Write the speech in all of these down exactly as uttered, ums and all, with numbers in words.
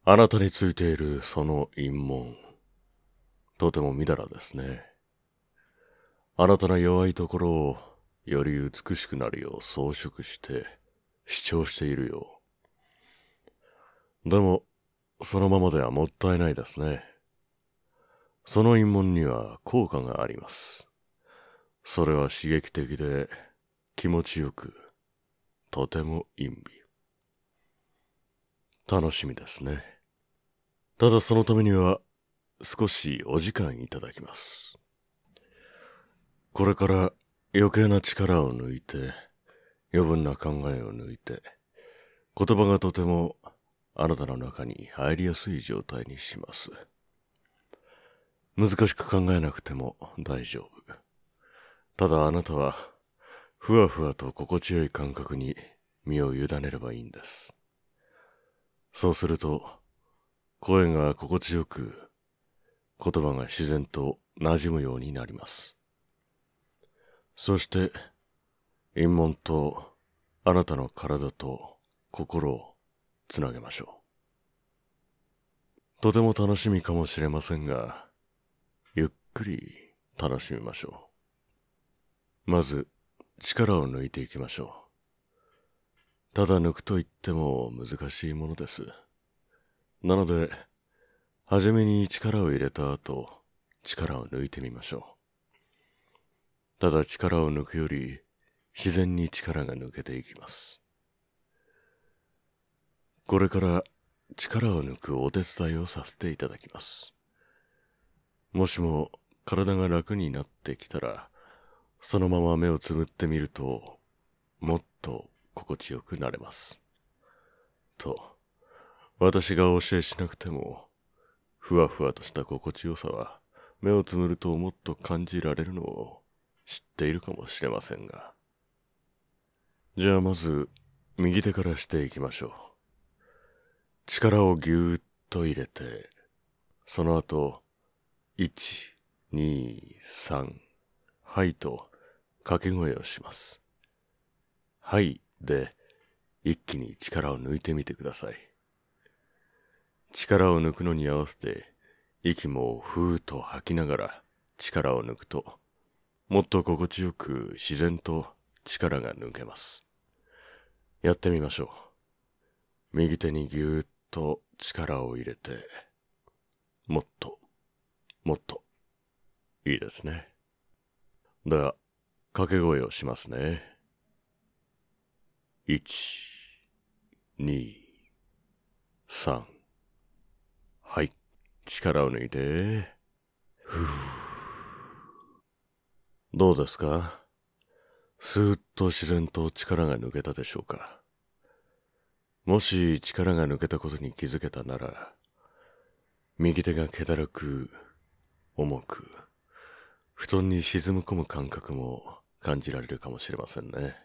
あなたについているその陰紋、とてもみだらですね。あなたの弱いところをより美しくなるよう装飾して主張しているよう。でも、そのままではもったいないですね。その陰紋には効果があります。それは刺激的で気持ちよく、とても陰美。楽しみですね。ただそのためには少しお時間いただきます。これから余計な力を抜いて、余分な考えを抜いて、言葉がとてもあなたの中に入りやすい状態にします。難しく考えなくても大丈夫。ただあなたはふわふわと心地よい感覚に身を委ねればいいんです。そうすると声が心地よく、言葉が自然と馴染むようになります。そして陰紋とあなたの体と心をつなげましょう。とても楽しみかもしれませんが、ゆっくり楽しみましょう。まず力を抜いていきましょう。ただ抜くと言っても難しいものです。なので、はじめに力を入れた後、力を抜いてみましょう。ただ力を抜くより自然に力が抜けていきます。これから力を抜くお手伝いをさせていただきます。もしも体が楽になってきたら、そのまま目をつぶってみると、もっと心地よくなれます。と、私が教えしなくても、ふわふわとした心地よさは、目をつむるともっと感じられるのを知っているかもしれませんが。じゃあまず、右手からしていきましょう。力をぎゅーっと入れて、その後、いち、に、さん、はいと掛け声をします。はいで、一気に力を抜いてみてください。力を抜くのに合わせて、息もふーっと吐きながら力を抜くと、もっと心地よく自然と力が抜けます。やってみましょう。右手にぎゅーっと力を入れて、もっと、もっと、いいですね。では、掛け声をしますね。いち、に、さん。はい。力を抜いて。ふう。どうですか？スーッと自然と力が抜けたでしょうか？もし力が抜けたことに気づけたなら、右手が気だるく、重く、布団に沈み込む感覚も感じられるかもしれませんね。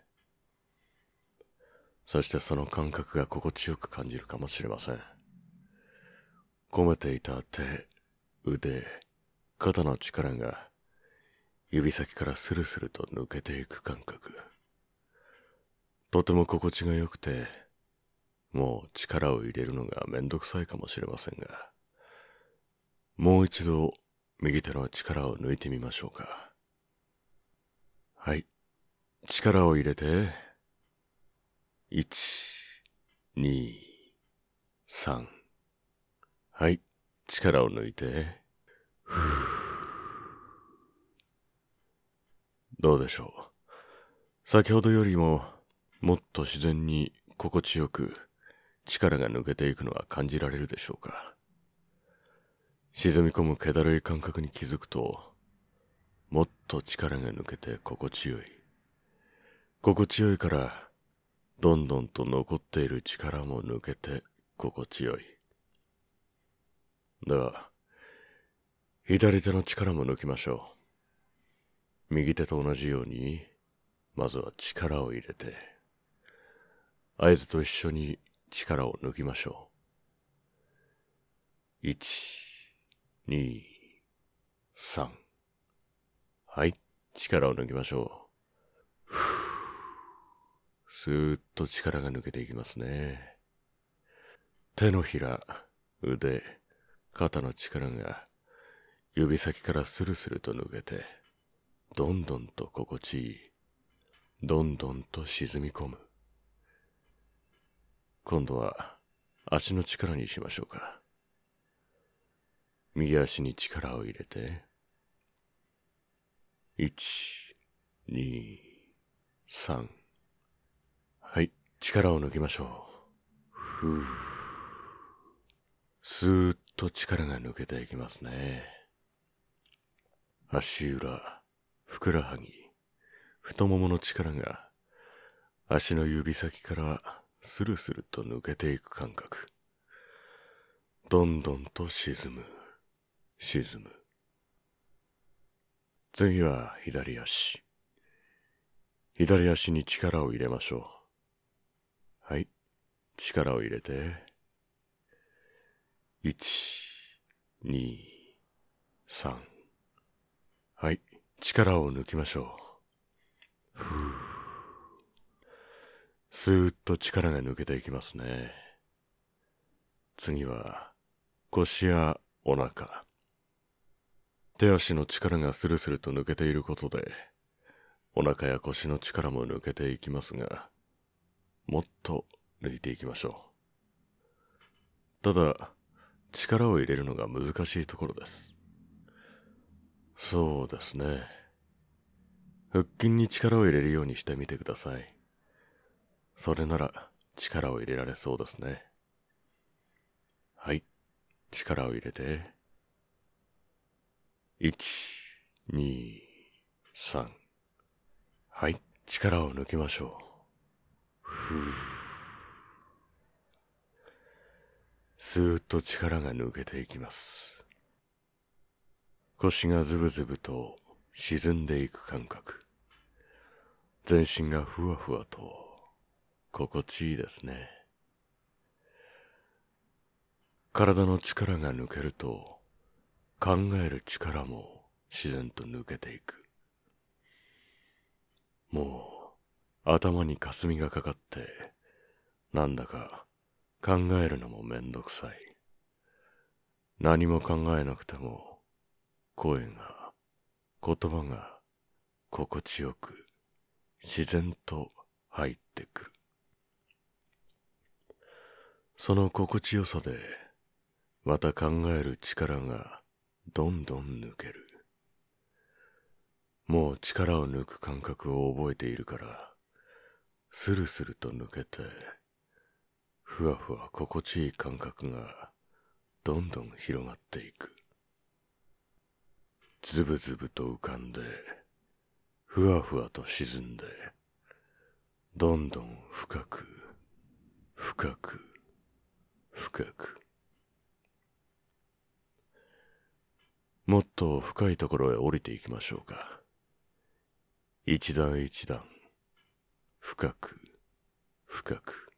そしてその感覚が心地よく感じるかもしれません。込めていた手、腕、肩の力が指先からスルスルと抜けていく感覚。とても心地が良くて、もう力を入れるのがめんどくさいかもしれませんが、もう一度右手の力を抜いてみましょうか。はい。力を入れて、いち、に、さん。はい。力を抜いて、ふぅ。どうでしょう。先ほどよりももっと自然に心地よく力が抜けていくのは感じられるでしょうか。沈み込む気だるい感覚に気づくと、もっと力が抜けて心地よい。心地よいから、どんどんと残っている力も抜けて心地よい。では、左手の力も抜きましょう。右手と同じように、まずは力を入れて、合図と一緒に力を抜きましょう。いち、に、さん。はい、力を抜きましょう。ふぅ。スーッと力が抜けていきますね。手のひら、 腕、肩の力が指先からスルスルと抜けて、どんどんと心地いい、どんどんと沈み込む。今度は足の力にしましょうか。右足に力を入れて、いち、に、さん。はい、力を抜きましょう。ふう。スーッと力が抜けていきますね。足裏、ふくらはぎ、太ももの力が足の指先からスルスルと抜けていく感覚。どんどんと沈む、沈む。次は左足。左足に力を入れましょう。はい、力を入れて、いち、に、さん。はい、力を抜きましょう。ふう。スーッと力が抜けていきますね。次は腰やお腹。手足の力がスルスルと抜けていることで、お腹や腰の力も抜けていきますが、もっと抜いていきましょう。ただ、力を入れるのが難しいところです。そうですね。腹筋に力を入れるようにしてみてください。それなら力を入れられそうですね。はい、力を入れて、いち、に、さん。はい、力を抜きましょう。ふう。スーッと力が抜けていきます。腰がズブズブと沈んでいく感覚。全身がふわふわと心地いいですね。体の力が抜けると、考える力も自然と抜けていく。もう頭に霞がかかって、なんだか考えるのもめんどくさい。何も考えなくても、声が、言葉が心地よく、自然と入ってくる。その心地よさで、また考える力がどんどん抜ける。もう力を抜く感覚を覚えているから、スルスルと抜けて、ふわふわ心地いい感覚がどんどん広がっていく。ズブズブと浮かんで、ふわふわと沈んで、どんどん深く、深く、深く。もっと深いところへ降りていきましょうか。一段一段、深く、深く。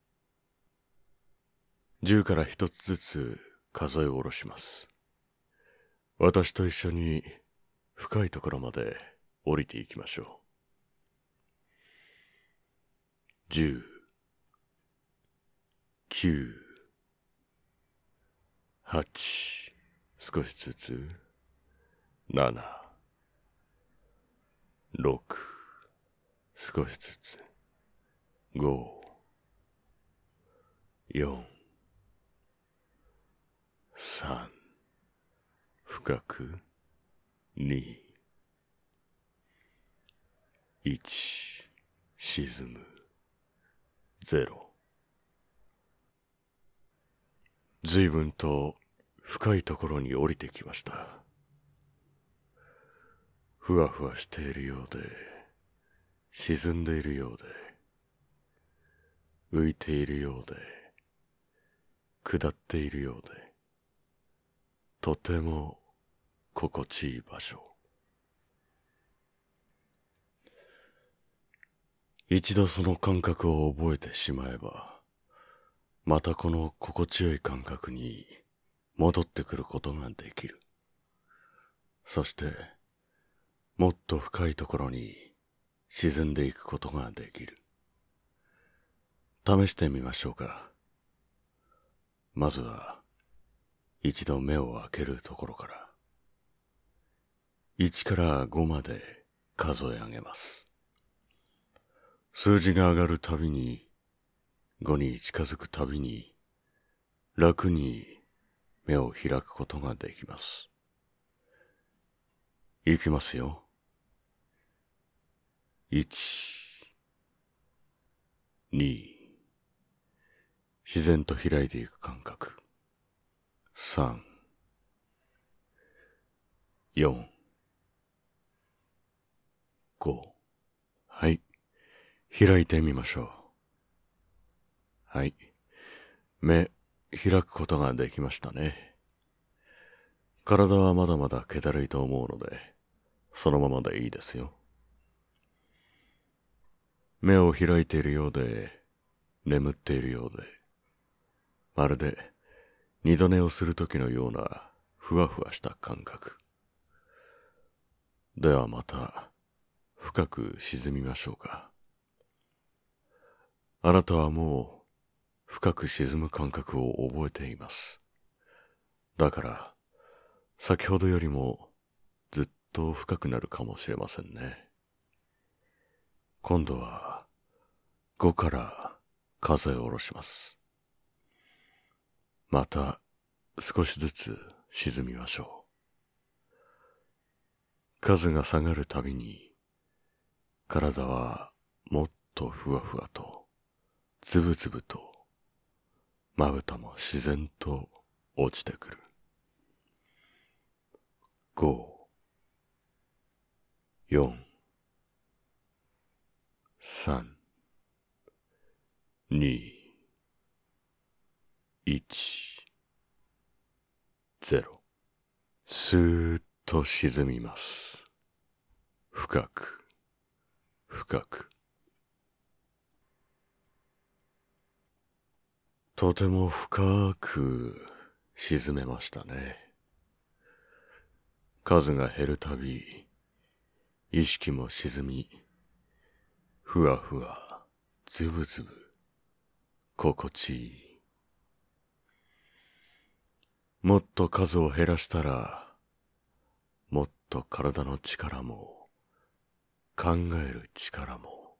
十から一つずつ数え下ろします。私と一緒に深いところまで降りていきましょう。十、九、八、少しずつ、七、六、少しずつ、五、四、三、深く、二、一、沈む、ゼロ。随分と深いところに降りてきました。ふわふわしているようで、沈んでいるようで、浮いているようで、下っているようで、とても心地いい場所。一度その感覚を覚えてしまえば、またこの心地よい感覚に戻ってくることができる。そして、もっと深いところに沈んでいくことができる。試してみましょうか。まずは一度目を開けるところから、いちからごまで数え上げます。数字が上がるたびに、ごに近づくたびに、楽に目を開くことができます。いきますよ。いち、に、自然と開いていく感覚。さん、よん、ご。はい。開いてみましょう。はい。目、開くことができましたね。体はまだまだ気だるいと思うので、そのままでいいですよ。目を開いているようで、眠っているようで、まるで二度寝をするときのようなふわふわした感覚。ではまた深く沈みましょうか。あなたはもう深く沈む感覚を覚えています。だから先ほどよりもずっと深くなるかもしれませんね。今度はごから数え下ろします。また少しずつ沈みましょう。数が下がるたびに体はもっとふわふわとつぶつぶとまぶたも自然と落ちてくる。ご、よん、さん、に、いち、ゼロ。スーッと沈みます。深く、深く。とても深く沈めましたね。数が減るたび、意識も沈み、ふわふわ、つぶつぶ、心地いい。もっと数を減らしたら、もっと体の力も、考える力も、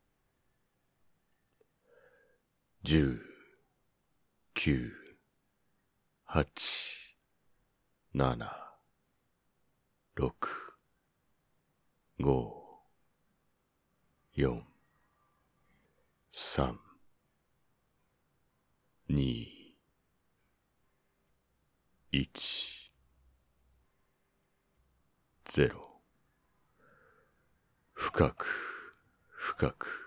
じゅう、きゅう、はち、なな、ろく、ご、よん、さん、に、いち、ゼロ。深く、深く。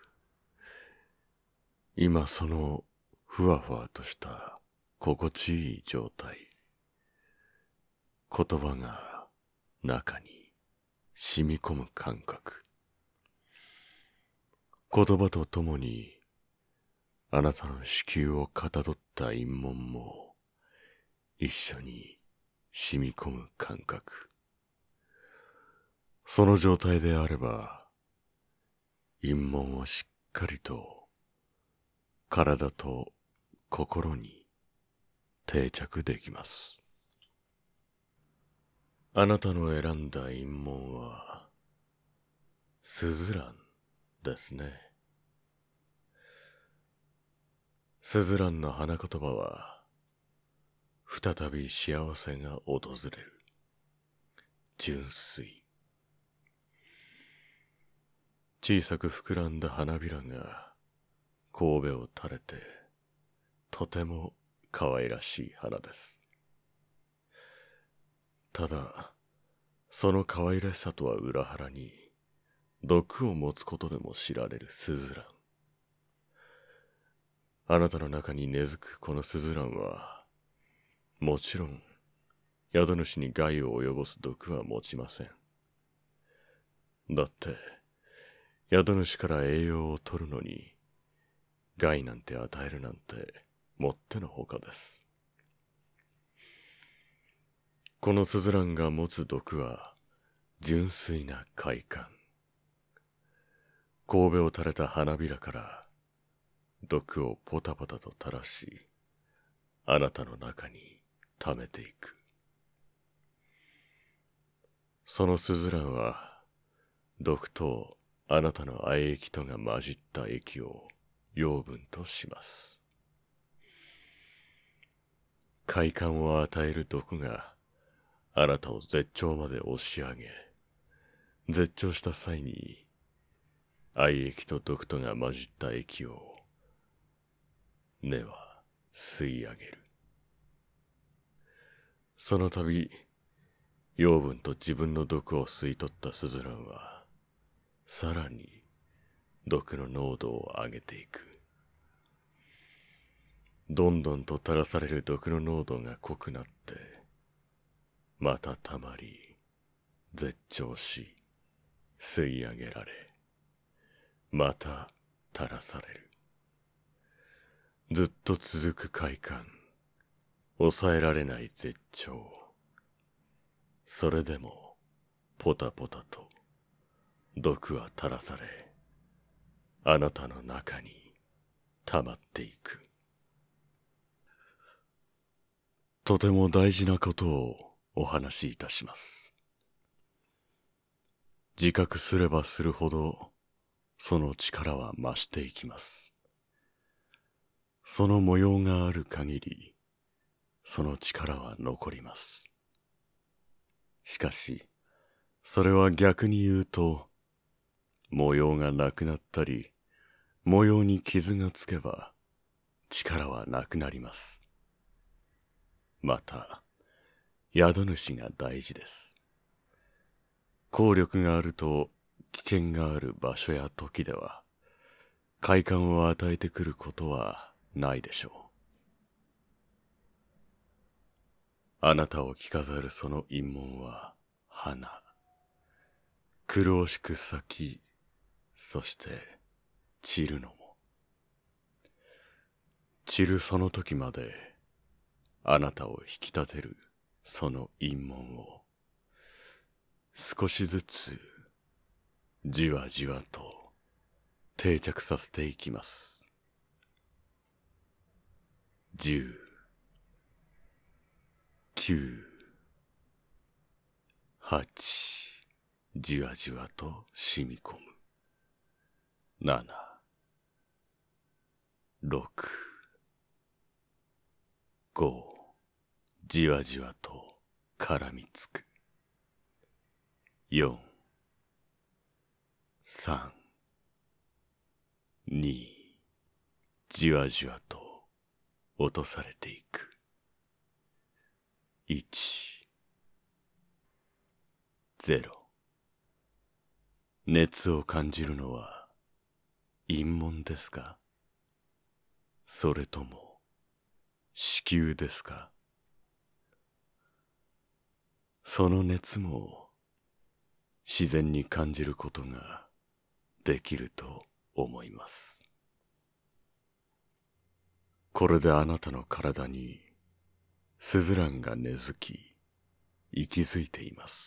今そのふわふわとした心地いい状態。言葉が中に染み込む感覚。言葉とともにあなたの子宮をかたどった陰紋も一緒に染み込む感覚。その状態であれば陰紋をしっかりと体と心に定着できます。あなたの選んだ陰紋はスズランですね。スズランの花言葉は再び幸せが訪れる。純粋。小さく膨らんだ花びらが神戸を垂れてとても可愛らしい花です。ただその可愛らしさとは裏腹に毒を持つことでも知られるスズラン。あなたの中に根付くこのスズランはもちろん宿主に害を及ぼす毒は持ちません。だって宿主から栄養を取るのに害なんて与えるなんてもってのほかです。このスズランが持つ毒は純粋な快感。神戸を垂れた花びらから毒をポタポタと垂らし、あなたの中に溜めていく。 そのスズランは、毒とあなたの愛液とが混じった液を養分とします。快感を与える毒があなたを絶頂まで押し上げ、絶頂した際に愛液と毒とが混じった液を根は吸い上げる。その度、養分と自分の毒を吸い取ったスズランは、さらに毒の濃度を上げていく。どんどんと垂らされる毒の濃度が濃くなって、またたまり、絶頂し、吸い上げられ、また垂らされる。ずっと続く快感、抑えられない絶頂。それでも、ポタポタと、毒は垂らされ、あなたの中に溜まっていく。とても大事なことをお話しいたします。自覚すればするほど、その力は増していきます。その模様がある限り、その力は残ります。しかし、それは逆に言うと、模様がなくなったり、模様に傷がつけば、力はなくなります。また、宿主が大事です。効力があると危険がある場所や時では、快感を与えてくることはないでしょう。あなたを着飾るその陰紋は花。黒しく咲き、そして散るのも。散るその時まで、あなたを引き立てるその陰紋を、少しずつ、じわじわと定着させていきます。十、九、八、じわじわと染み込む。七、六、五、じわじわと絡みつく。四、三、二、じわじわと落とされていく。一、ゼロ。熱を感じるのは陰紋ですか？それとも子宮ですか？その熱も自然に感じることができると思います。これであなたの体にスズランが根付き、息づいています。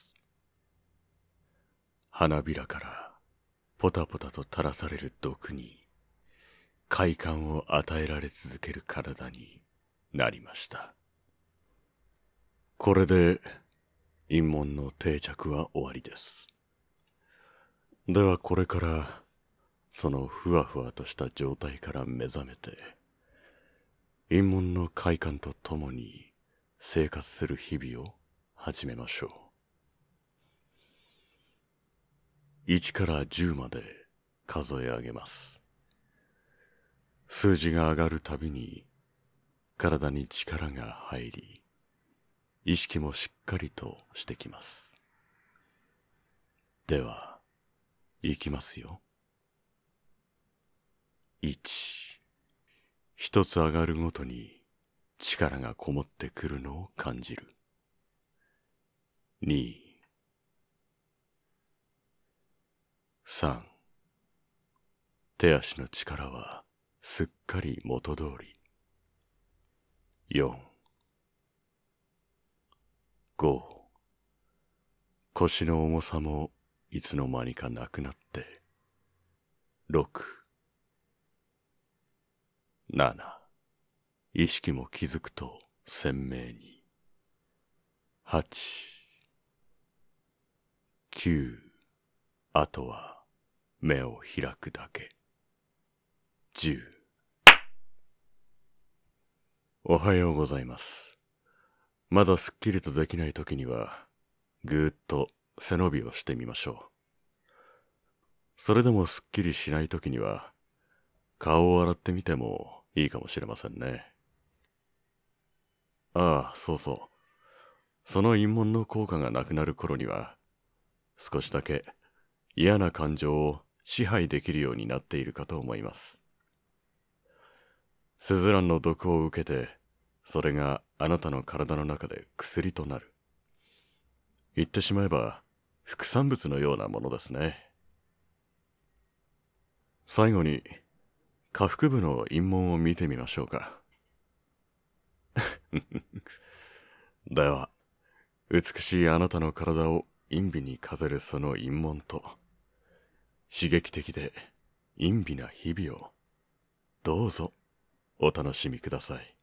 花びらからポタポタと垂らされる毒に快感を与えられ続ける体になりました。これで陰紋の定着は終わりです。ではこれからそのふわふわとした状態から目覚めて、陰紋の快感とともに生活する日々を始めましょう。いちからじゅうまで数え上げます。数字が上がるたびに体に力が入り、意識もしっかりとしてきます。では、いきますよ。いち、一つ上がるごとに力がこもってくるのを感じる。に、さん、手足の力はすっかり元通り。よん、ご、腰の重さもいつの間にかなくなって。ろく、なな、意識も気づくと鮮明に。はち、 きゅう、あとは目を開くだけ。じゅう。おはようございます。まだすっきりとできない時には、ぐーっと背伸びをしてみましょう。それでもすっきりしない時には、顔を洗ってみてもいいかもしれませんね。ああ、そうそう。その陰門の効果がなくなる頃には、少しだけ嫌な感情を支配できるようになっているかと思います。スズランの毒を受けて、それがあなたの体の中で薬となる。言ってしまえば、副産物のようなものですね。最後に、下腹部の陰門を見てみましょうか。では、美しいあなたの体を陰微に飾るその陰門と、刺激的で陰微な日々を、どうぞお楽しみください。